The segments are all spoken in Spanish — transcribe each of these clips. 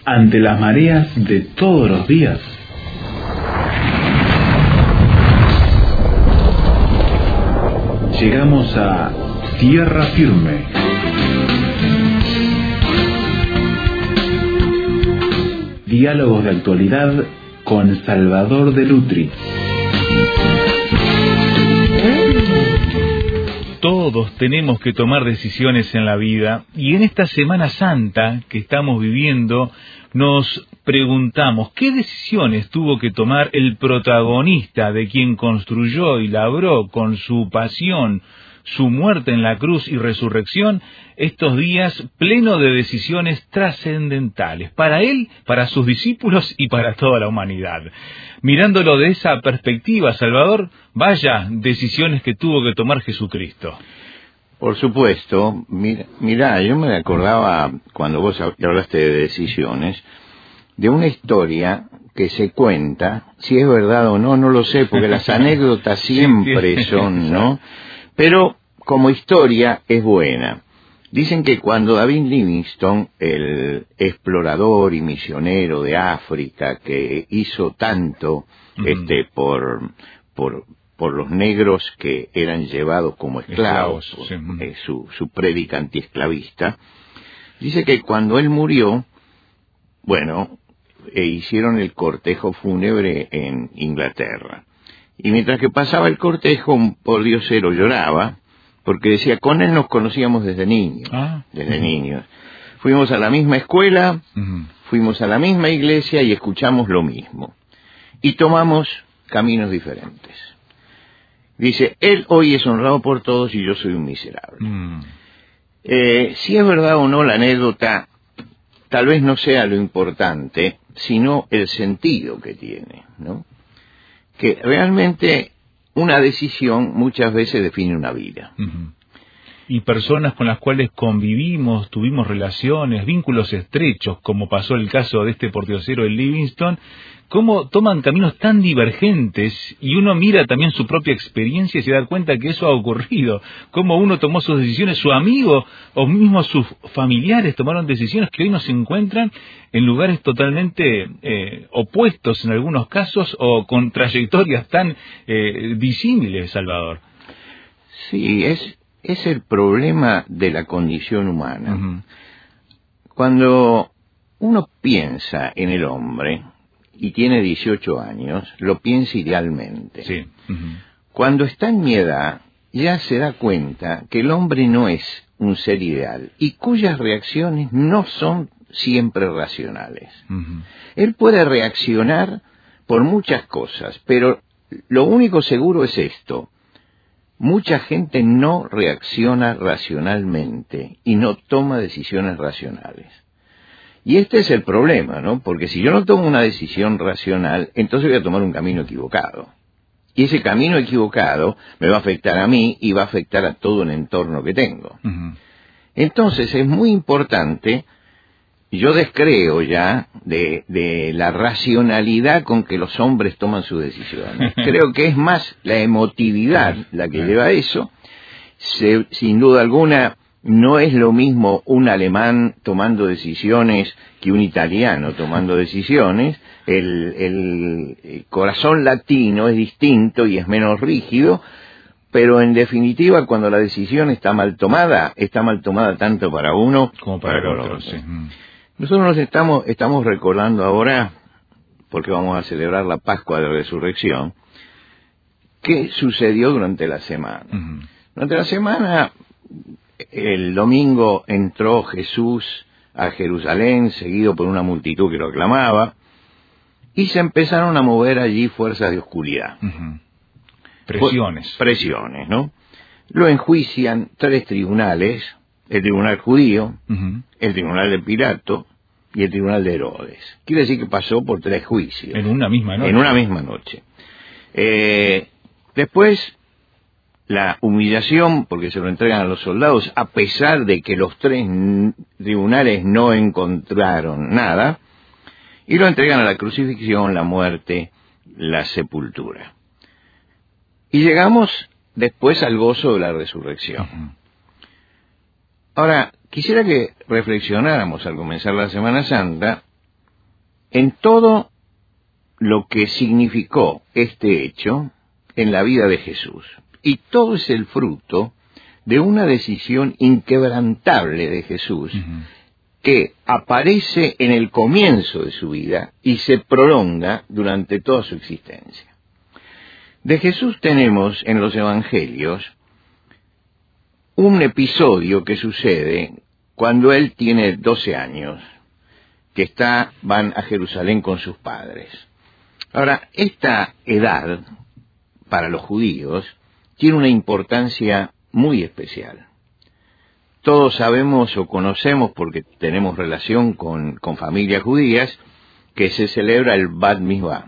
ante las mareas de todos los días. Llegamos a tierra firme. Diálogos de actualidad con Salvador de Lutri. Todos tenemos que tomar decisiones en la vida, y en esta Semana Santa que estamos viviendo nos preguntamos ¿qué decisiones tuvo que tomar el protagonista de quien construyó y labró con su pasión su muerte en la cruz y resurrección estos días pleno de decisiones trascendentales para él, para sus discípulos y para toda la humanidad? Mirándolo de esa perspectiva, Salvador, vaya decisiones que tuvo que tomar Jesucristo. Por supuesto. Mira, yo me acordaba, cuando vos hablaste de decisiones, de una historia que se cuenta, si es verdad o no, no lo sé, porque las anécdotas siempre son, ¿no? Pero como historia es buena. Dicen que cuando David Livingstone, el explorador y misionero de África, que hizo tanto por los negros que eran llevados como esclavos, su prédica antiesclavista, dice que cuando él murió, hicieron el cortejo fúnebre en Inglaterra. Y mientras que pasaba el cortejo, un pordiosero lloraba, porque decía, con él nos conocíamos desde niños. Niños. Fuimos a la misma escuela, fuimos a la misma iglesia y escuchamos lo mismo. Y tomamos caminos diferentes. Dice, él hoy es honrado por todos y yo soy un miserable. Si es verdad o no la anécdota, tal vez no sea lo importante, sino el sentido que tiene, ¿no? Que realmente una decisión muchas veces define una vida. Y personas con las cuales convivimos, tuvimos relaciones, vínculos estrechos, como pasó el caso de este pordiosero de Livingstone, cómo toman caminos tan divergentes, y uno mira también su propia experiencia y se da cuenta que eso ha ocurrido, cómo uno tomó sus decisiones, su amigo o mismo sus familiares tomaron decisiones que hoy nos encuentran en lugares totalmente opuestos en algunos casos, o con trayectorias tan disímiles, Salvador. Sí, es el problema de la condición humana. Cuando uno piensa en el hombre y tiene 18 años, lo piensa idealmente. Sí. Cuando está en mi edad, ya se da cuenta que el hombre no es un ser ideal y cuyas reacciones no son siempre racionales. Él puede reaccionar por muchas cosas, pero lo único seguro es esto: mucha gente no reacciona racionalmente y no toma decisiones racionales. Y este es el problema, ¿no? Porque si yo no tomo una decisión racional, entonces voy a tomar un camino equivocado. Y ese camino equivocado me va a afectar a mí y va a afectar a todo el entorno que tengo. Entonces es muy importante, yo descreo ya de la racionalidad con que los hombres toman sus decisiones. Creo que es más la emotividad la que lleva a eso. Sin duda alguna, no es lo mismo un alemán tomando decisiones que un italiano tomando decisiones. El corazón latino es distinto y es menos rígido, pero en definitiva, cuando la decisión está mal tomada tanto para uno como para el otro. Sí. Nosotros nos estamos recordando ahora, porque vamos a celebrar la Pascua de Resurrección, qué sucedió durante la semana. Durante la semana, el domingo entró Jesús a Jerusalén, seguido por una multitud que lo aclamaba, y se empezaron a mover allí fuerzas de oscuridad. Presiones, ¿no? Lo enjuician 3 tribunales: el tribunal judío, el tribunal de Pilato y el tribunal de Herodes. Quiere decir que pasó por 3 juicios. En una misma noche. Después, la humillación, porque se lo entregan a los soldados, a pesar de que los 3 tribunales no encontraron nada, y lo entregan a la crucifixión, la muerte, la sepultura. Y llegamos después al gozo de la resurrección. Ahora, quisiera que reflexionáramos al comenzar la Semana Santa en todo lo que significó este hecho en la vida de Jesús. Y todo es el fruto de una decisión inquebrantable de Jesús, que aparece en el comienzo de su vida y se prolonga durante toda su existencia. De Jesús tenemos en los Evangelios un episodio que sucede cuando él tiene 12 años, que van a Jerusalén con sus padres. Ahora, esta edad, para los judíos, tiene una importancia muy especial. Todos sabemos o conocemos, porque tenemos relación con familias judías, que se celebra el Bar Mitzvah.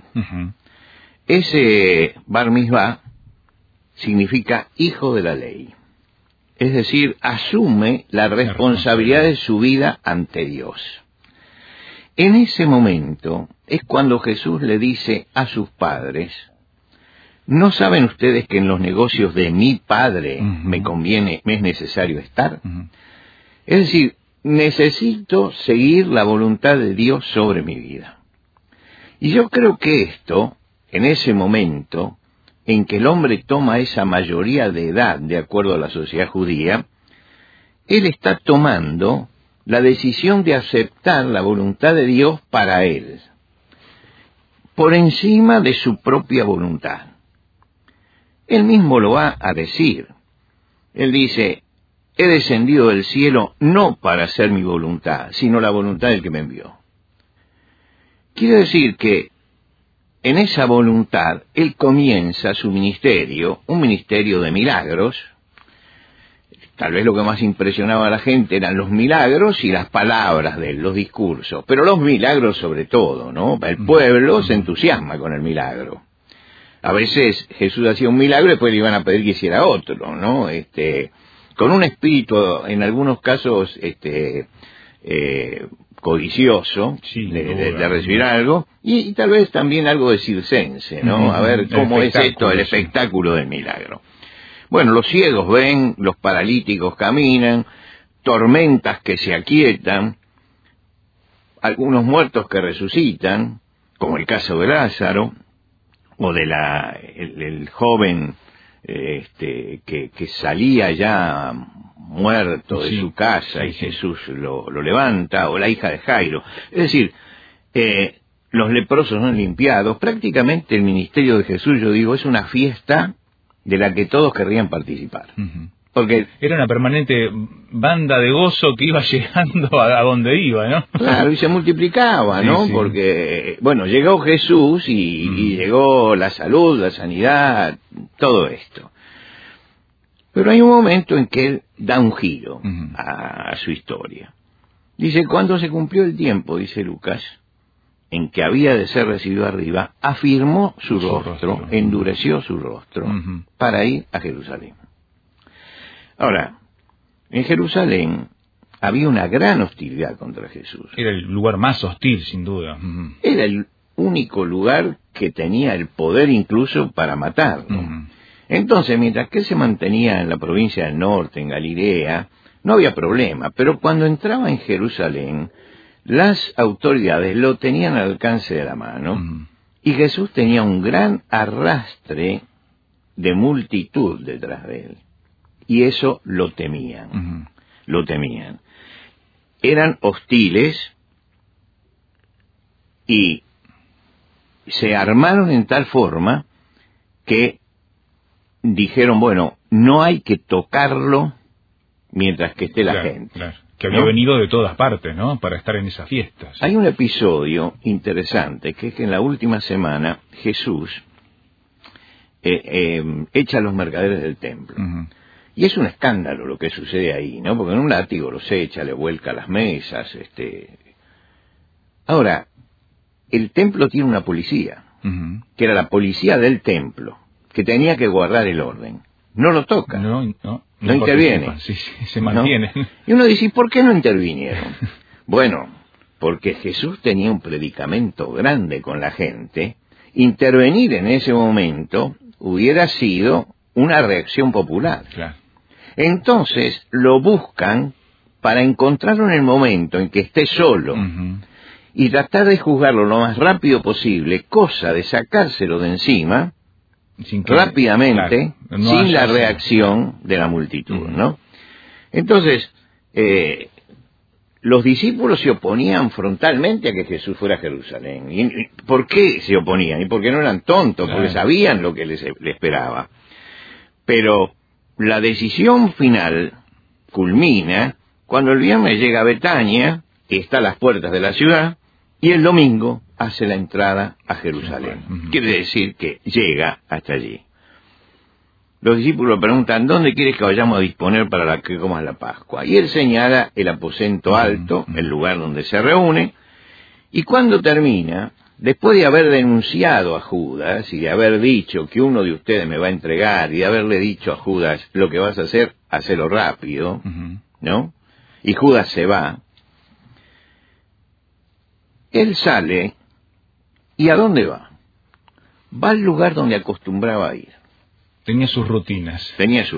Ese Bar Mitzvah significa hijo de la ley. Es decir, asume la responsabilidad de su vida ante Dios. En ese momento es cuando Jesús le dice a sus padres: ¿no saben ustedes que en los negocios de mi Padre me es necesario estar? Es decir, necesito seguir la voluntad de Dios sobre mi vida. Y yo creo que esto, en ese momento en que el hombre toma esa mayoría de edad de acuerdo a la sociedad judía, él está tomando la decisión de aceptar la voluntad de Dios para él, por encima de su propia voluntad. Él mismo lo va a decir. Él dice: he descendido del cielo no para hacer mi voluntad, sino la voluntad del que me envió. Quiere decir que en esa voluntad él comienza su ministerio, un ministerio de milagros. Tal vez lo que más impresionaba a la gente eran los milagros y las palabras de él, los discursos, pero los milagros sobre todo, ¿no? El pueblo se entusiasma con el milagro. A veces Jesús hacía un milagro y después le iban a pedir que hiciera otro, ¿no? Con un espíritu, en algunos casos, codicioso, de recibir algo, y tal vez también algo de circense, ¿no? A ver cómo es esto, el espectáculo del milagro. Bueno, los ciegos ven, los paralíticos caminan, tormentas que se aquietan, algunos muertos que resucitan, como el caso de Lázaro, o de el joven que salía ya muerto de su casa y Jesús lo levanta, o la hija de Jairo. Es decir, los leprosos son limpiados. Prácticamente el ministerio de Jesús, yo digo, es una fiesta de la que todos querrían participar. Porque era una permanente banda de gozo que iba llegando a donde iba, ¿no? Claro, y se multiplicaba, ¿no? Sí. Porque, bueno, llegó Jesús y llegó la salud, la sanidad, todo esto. Pero hay un momento en que él da un giro a su historia. Dice: cuando se cumplió el tiempo, dice Lucas, en que había de ser recibido arriba, afirmó su rostro, endureció su rostro, para ir a Jerusalén. Ahora, en Jerusalén había una gran hostilidad contra Jesús. Era el lugar más hostil, sin duda. Era el único lugar que tenía el poder incluso para matarlo. Entonces, mientras que él se mantenía en la provincia del norte, en Galilea, no había problema. Pero cuando entraba en Jerusalén, las autoridades lo tenían al alcance de la mano, y Jesús tenía un gran arrastre de multitud detrás de él. Y eso lo temían, lo temían. Eran hostiles y se armaron en tal forma que dijeron: bueno, no hay que tocarlo mientras que esté la gente. Claro. Que había venido de todas partes, ¿no?, para estar en esas fiestas. Hay un episodio interesante, que es que en la última semana Jesús echa a los mercaderes del templo. Y es un escándalo lo que sucede ahí, ¿no? Porque en un látigo los echa, le vuelca las mesas. Ahora, el templo tiene una policía, que era la policía del templo, que tenía que guardar el orden. No lo toca. No interviene. Sí, se mantiene. ¿No? Y uno dice: ¿por qué no intervinieron? Bueno, porque Jesús tenía un predicamento grande con la gente. Intervenir en ese momento hubiera sido una reacción popular. Claro. Entonces lo buscan para encontrarlo en el momento en que esté solo. y tratar de juzgarlo lo más rápido posible, cosa de sacárselo de encima rápidamente, claro, no sin la reacción de la multitud, ¿no? Entonces, los discípulos se oponían frontalmente a que Jesús fuera a Jerusalén. ¿Y por qué se oponían? Y porque no eran tontos, claro, porque sabían lo que les esperaba. Pero la decisión final culmina cuando el viernes llega a Betania, y está a las puertas de la ciudad, y el domingo hace la entrada a Jerusalén. Quiere decir que llega hasta allí. Los discípulos preguntan, ¿dónde quieres que vayamos a disponer para que comas la Pascua? Y él señala el aposento alto, el lugar donde se reúne, y cuando termina, después de haber denunciado a Judas, y de haber dicho que uno de ustedes me va a entregar, y de haberle dicho a Judas, lo que vas a hacer, hacelo rápido, ¿no? Y Judas se va. Él sale, ¿y a dónde va? Va al lugar donde acostumbraba ir. Tenía sus rutinas.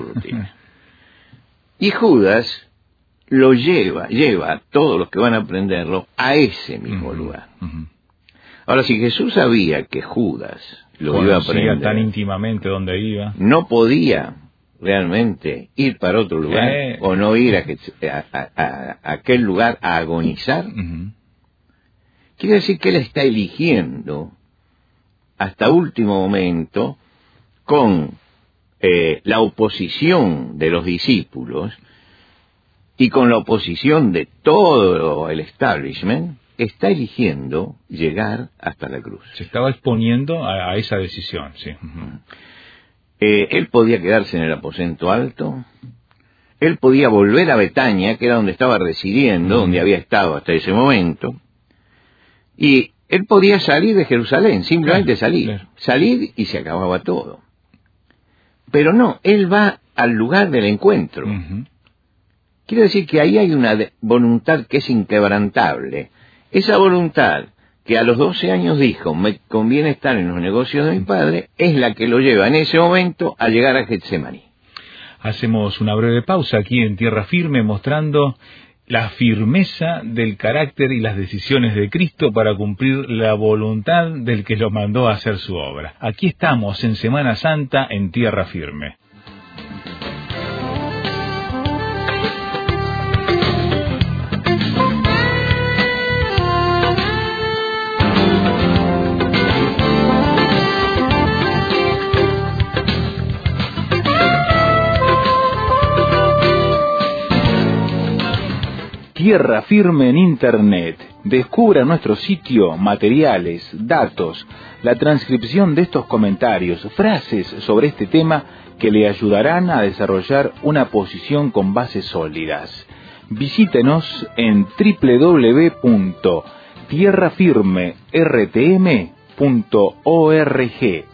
Y Judas lo lleva a todos los que van a aprenderlo a ese mismo lugar. Ahora, si Jesús sabía que Judas lo iba a aprender tan íntimamente donde iba, no podía realmente ir para otro lugar o no ir a aquel lugar a agonizar. Quiere decir que él está eligiendo hasta último momento, con la oposición de los discípulos y con la oposición de todo el establishment, está eligiendo llegar hasta la cruz. Se estaba exponiendo a esa decisión, sí. Él podía quedarse en el aposento alto, él podía volver a Betania, que era donde estaba residiendo, donde había estado hasta ese momento, y él podía salir de Jerusalén, simplemente salir y se acababa todo. Pero no, él va al lugar del encuentro. Quiere decir que ahí hay una voluntad que es inquebrantable. Esa voluntad que a los 12 años dijo, me conviene estar en los negocios de mi padre, es la que lo lleva en ese momento a llegar a Getsemaní. Hacemos una breve pausa aquí en Tierra Firme, mostrando la firmeza del carácter y las decisiones de Cristo para cumplir la voluntad del que lo mandó a hacer su obra. Aquí estamos en Semana Santa en Tierra Firme. Tierra Firme en Internet. Descubra nuestro sitio, materiales, datos, la transcripción de estos comentarios, frases sobre este tema que le ayudarán a desarrollar una posición con bases sólidas. Visítenos en www.tierrafirmertm.org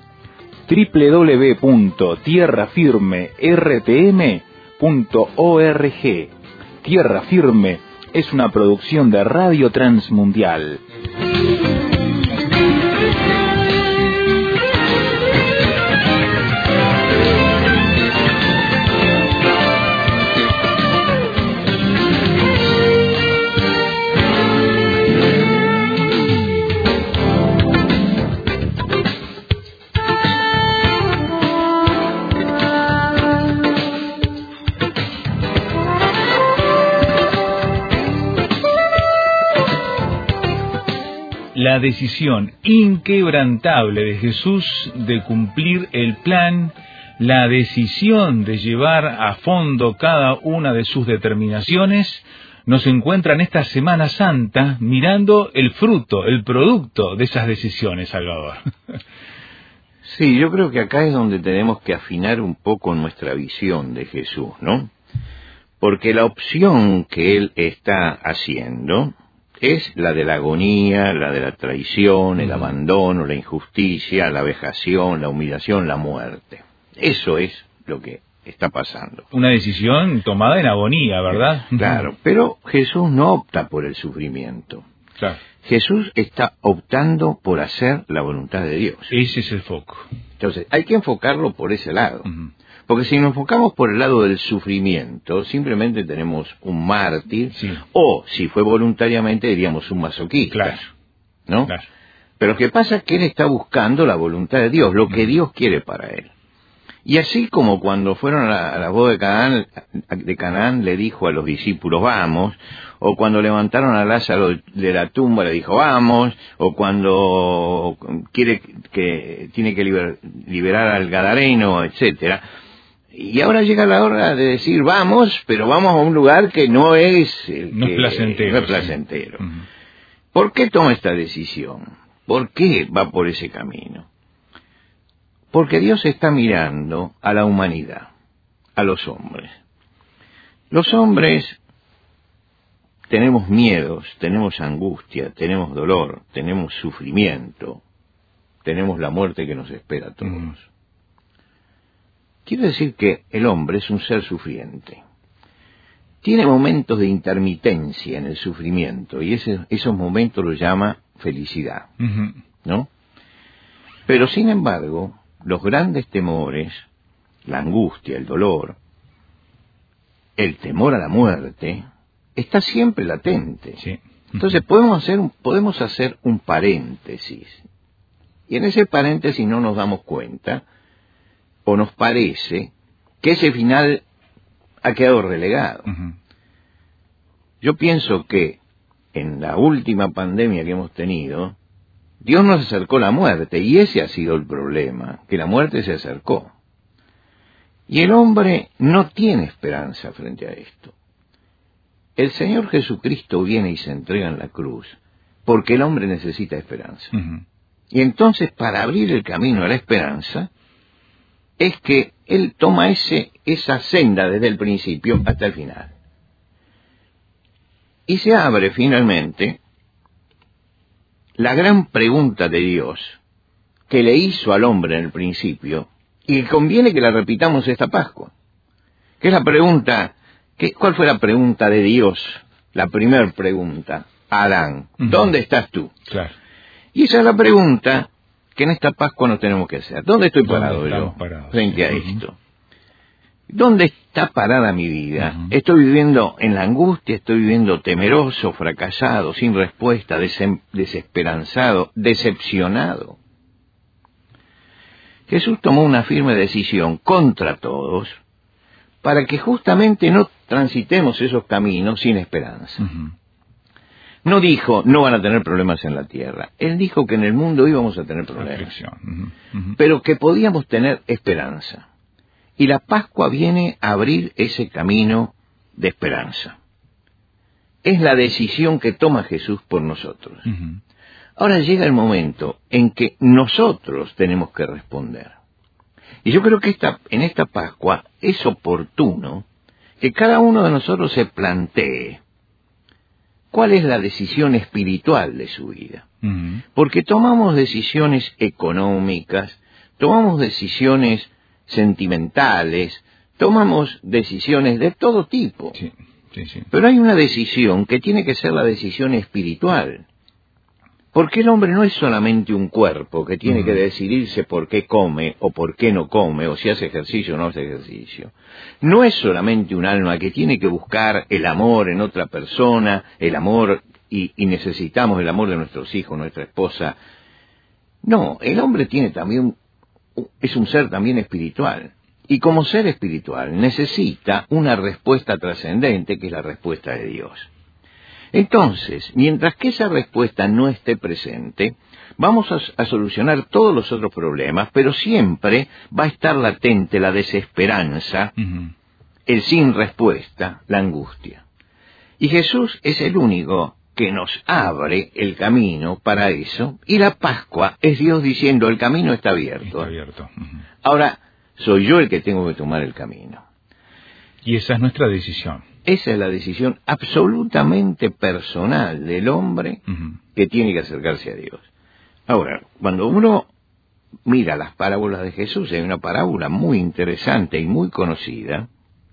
www.tierrafirmertm.org. Tierra Firme es una producción de Radio Transmundial. La decisión inquebrantable de Jesús de cumplir el plan, la decisión de llevar a fondo cada una de sus determinaciones, nos encuentra en esta Semana Santa mirando el fruto, el producto de esas decisiones, Salvador. Sí, yo creo que acá es donde tenemos que afinar un poco nuestra visión de Jesús, ¿no? Porque la opción que él está haciendo es la de la agonía, la de la traición, el abandono, la injusticia, la vejación, la humillación, la muerte. Eso es lo que está pasando. Una decisión tomada en agonía, ¿verdad? Claro, pero Jesús no opta por el sufrimiento. Claro. Jesús está optando por hacer la voluntad de Dios. Ese es el foco. Entonces, hay que enfocarlo por ese lado. Porque si nos enfocamos por el lado del sufrimiento, simplemente tenemos un mártir, o si fue voluntariamente diríamos un masoquista. Claro. ¿No? Claro. Pero lo que pasa es que él está buscando la voluntad de Dios, lo que Dios quiere para él. Y así como cuando fueron a la boda de Canaán le dijo a los discípulos, vamos, o cuando levantaron a Lázaro de la tumba le dijo, vamos, o cuando tiene que liberar al Gadareno, etcétera. Y ahora llega la hora de decir, vamos, pero vamos a un lugar que no es placentero. Sí. ¿Por qué toma esta decisión? ¿Por qué va por ese camino? Porque Dios está mirando a la humanidad, a los hombres. Los hombres tenemos miedos, tenemos angustia, tenemos dolor, tenemos sufrimiento, tenemos la muerte que nos espera a todos. Quiere decir que el hombre es un ser sufriente. Tiene momentos de intermitencia en el sufrimiento y esos momentos los llama felicidad, ¿no? Pero sin embargo, los grandes temores, la angustia, el dolor, el temor a la muerte, está siempre latente. Sí. Entonces podemos hacer un paréntesis. Y en ese paréntesis no nos damos cuenta, o nos parece, que ese final ha quedado relegado. Yo pienso que en la última pandemia que hemos tenido, Dios nos acercó la muerte, y ese ha sido el problema, que la muerte se acercó. Y el hombre no tiene esperanza frente a esto. El Señor Jesucristo viene y se entrega en la cruz, porque el hombre necesita esperanza. Y entonces, para abrir el camino a la esperanza, es que Él toma esa senda desde el principio hasta el final. Y se abre finalmente la gran pregunta de Dios que le hizo al hombre en el principio, y que conviene que la repitamos esta Pascua, que es la pregunta, ¿cuál fue la pregunta de Dios? La primera pregunta, a Adán, ¿dónde estás tú? Claro. Y esa es la pregunta que en esta Pascua nos tenemos que hacer. ¿Dónde estoy parado yo frente a esto? ¿Dónde está parada mi vida? Estoy viviendo en la angustia, estoy viviendo temeroso, fracasado, sin respuesta, desesperanzado, decepcionado. Jesús tomó una firme decisión contra todos para que justamente no transitemos esos caminos sin esperanza. No dijo, no van a tener problemas en la tierra. Él dijo que en el mundo íbamos a tener problemas, pero que podíamos tener esperanza. Y la Pascua viene a abrir ese camino de esperanza. Es la decisión que toma Jesús por nosotros. Ahora llega el momento en que nosotros tenemos que responder. Y yo creo que en esta Pascua es oportuno que cada uno de nosotros se plantee cuál es la decisión espiritual de su vida. Porque tomamos decisiones económicas, tomamos decisiones sentimentales, tomamos decisiones de todo tipo. Sí. Pero hay una decisión que tiene que ser la decisión espiritual. Porque el hombre no es solamente un cuerpo que tiene que decidirse por qué come o por qué no come, o si hace ejercicio o no hace ejercicio. No es solamente un alma que tiene que buscar el amor en otra persona, el amor, y necesitamos el amor de nuestros hijos, nuestra esposa. No, el hombre tiene también es un ser también espiritual. Y como ser espiritual necesita una respuesta trascendente, que es la respuesta de Dios. Entonces, mientras que esa respuesta no esté presente, vamos a solucionar todos los otros problemas, pero siempre va a estar latente la desesperanza, el sin respuesta, la angustia. Y Jesús es el único que nos abre el camino para eso, y la Pascua es Dios diciendo, el camino está abierto. Ahora, soy yo el que tengo que tomar el camino. Y esa es nuestra decisión. Esa es la decisión absolutamente personal del hombre que tiene que acercarse a Dios. Ahora, cuando uno mira las parábolas de Jesús, hay una parábola muy interesante y muy conocida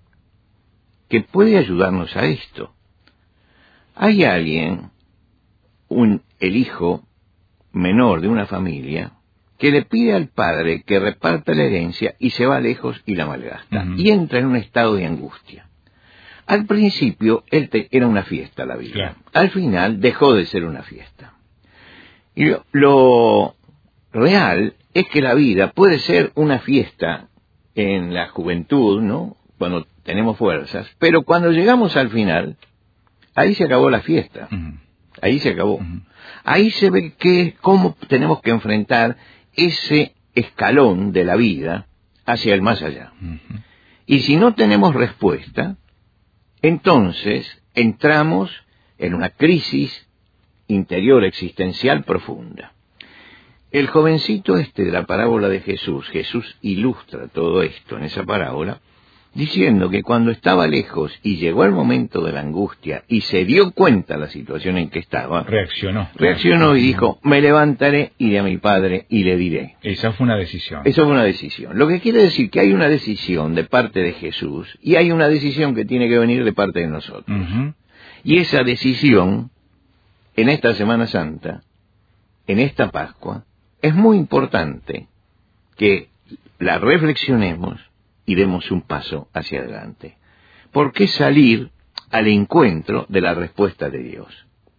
que puede ayudarnos a esto. Hay alguien, el hijo menor de una familia, que le pide al padre que reparta la herencia y se va lejos y la malgasta. Y entra en un estado de angustia. Al principio era una fiesta la vida. Claro. Al final dejó de ser una fiesta. Y lo real es que la vida puede ser una fiesta en la juventud, ¿no? Cuando tenemos fuerzas, pero cuando llegamos al final, ahí se acabó la fiesta. Ahí se acabó. Ahí se ve cómo tenemos que enfrentar ese escalón de la vida hacia el más allá. Y si no tenemos respuesta, entonces entramos en una crisis interior existencial profunda. El jovencito de la parábola de Jesús ilustra todo esto en esa parábola, diciendo que cuando estaba lejos y llegó el momento de la angustia y se dio cuenta de la situación en que estaba, reaccionó y dijo, me levantaré, iré a mi padre y le diré. Esa fue una decisión. Eso fue una decisión. Lo que quiere decir que hay una decisión de parte de Jesús y hay una decisión que tiene que venir de parte de nosotros. Y esa decisión, en esta Semana Santa, en esta Pascua, es muy importante que la reflexionemos y demos un paso hacia adelante. ¿Por qué salir al encuentro de la respuesta de Dios?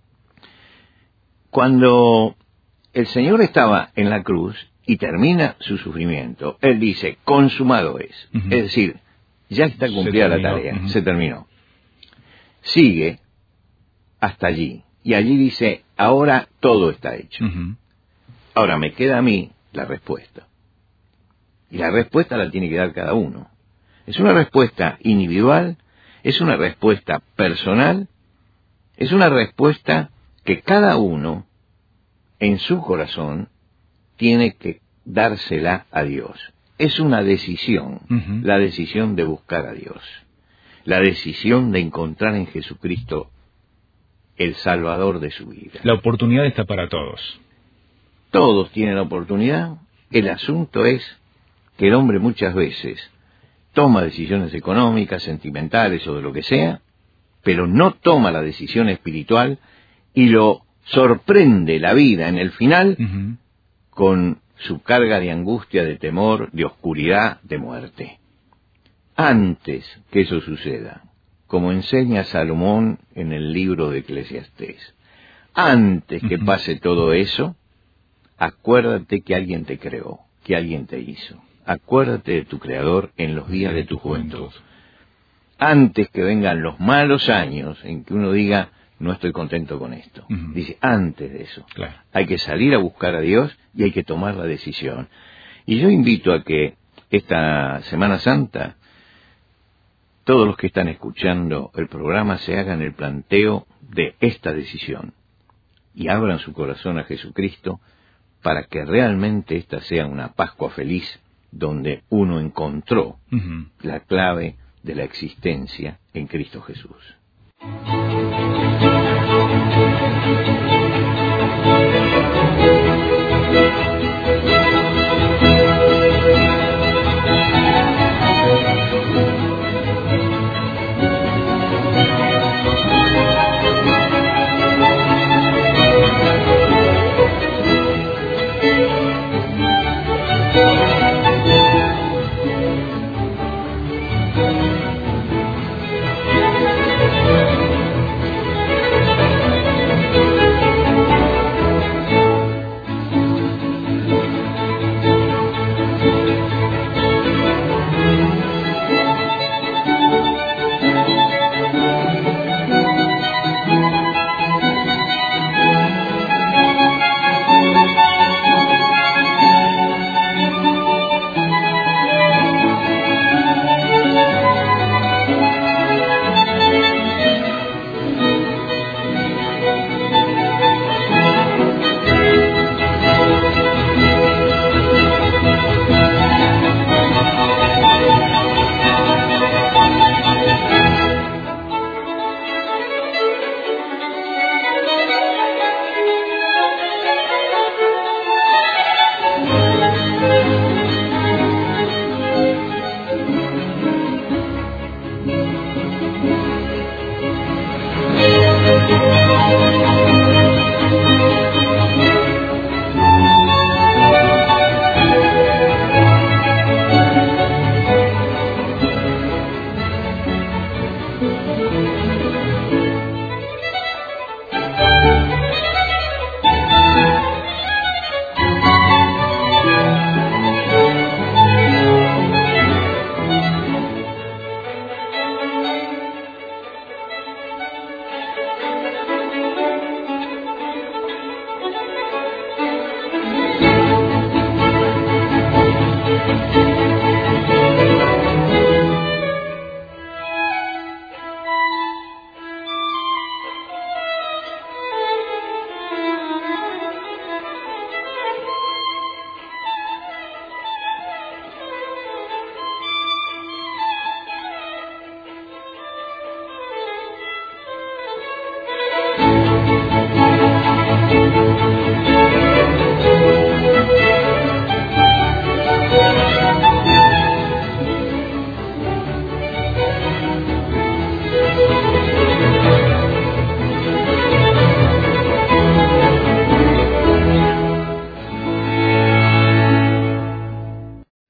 Cuando el Señor estaba en la cruz y termina su sufrimiento, Él dice, consumado es. Es decir, ya está cumplida la tarea, se terminó. Sigue hasta allí, y allí dice, ahora todo está hecho. Ahora me queda a mí la respuesta. Y la respuesta la tiene que dar cada uno. Es una respuesta individual, es una respuesta personal, es una respuesta que cada uno, en su corazón, tiene que dársela a Dios. Es una decisión, la decisión de buscar a Dios, la decisión de encontrar en Jesucristo el Salvador de su vida. La oportunidad está para todos. Todos tienen la oportunidad. El asunto es que el hombre muchas veces toma decisiones económicas, sentimentales o de lo que sea, pero no toma la decisión espiritual y lo sorprende la vida en el final con su carga de angustia, de temor, de oscuridad, de muerte. Antes que eso suceda, como enseña Salomón en el libro de Eclesiastés, antes que pase todo eso, acuérdate que alguien te creó, que alguien te hizo. Acuérdate de tu Creador en los días de tu juventud. Antes que vengan los malos años en que uno diga, no estoy contento con esto. Dice, antes de eso. Claro. Hay que salir a buscar a Dios y hay que tomar la decisión. Y yo invito a que esta Semana Santa, todos los que están escuchando el programa se hagan el planteo de esta decisión y abran su corazón a Jesucristo para que realmente esta sea una Pascua feliz donde uno encontró la clave de la existencia en Cristo Jesús.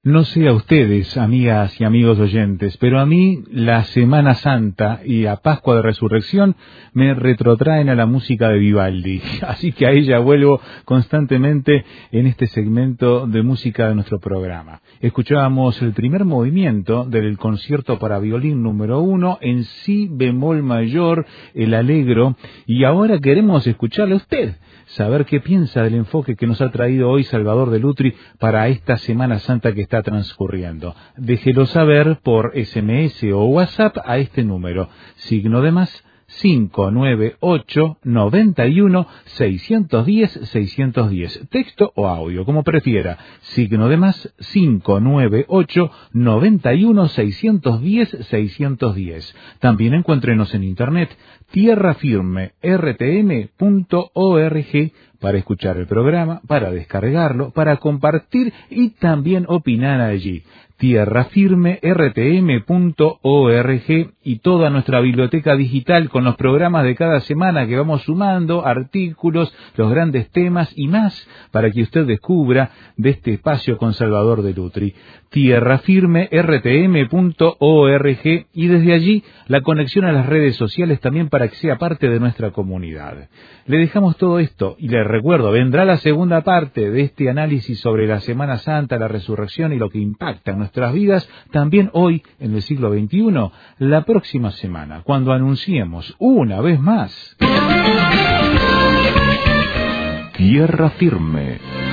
No sé a ustedes, amigas y amigos oyentes, pero a mí la Semana Santa y a Pascua de Resurrección me retrotraen a la música de Vivaldi. Así que a ella vuelvo constantemente en este segmento de música de nuestro programa. Escuchábamos el primer movimiento del concierto para violín número 1 en si bemol mayor, el Allegro, y ahora queremos escucharle a usted, saber qué piensa del enfoque que nos ha traído hoy Salvador de Lutri para esta Semana Santa que está transcurriendo. Déjelo saber por SMS o WhatsApp a este número, signo de más 598 91 610 610, texto o audio, como prefiera, signo de más 598 91 610 610. También encuéntrenos en internet tierrafirmertm.org para escuchar el programa, para descargarlo, para compartir y también opinar allí. tierrafirmertm.org y toda nuestra biblioteca digital con los programas de cada semana que vamos sumando, artículos, los grandes temas y más para que usted descubra de este espacio con Salvador de Lutri. tierrafirmertm.org y desde allí la conexión a las redes sociales también para que sea parte de nuestra comunidad. Le dejamos todo esto y le recuerdo, vendrá la segunda parte de este análisis sobre la Semana Santa, la resurrección y lo que impacta en nuestras vidas, también hoy en el siglo XXI, la próxima semana, cuando anunciemos una vez más Tierra Firme.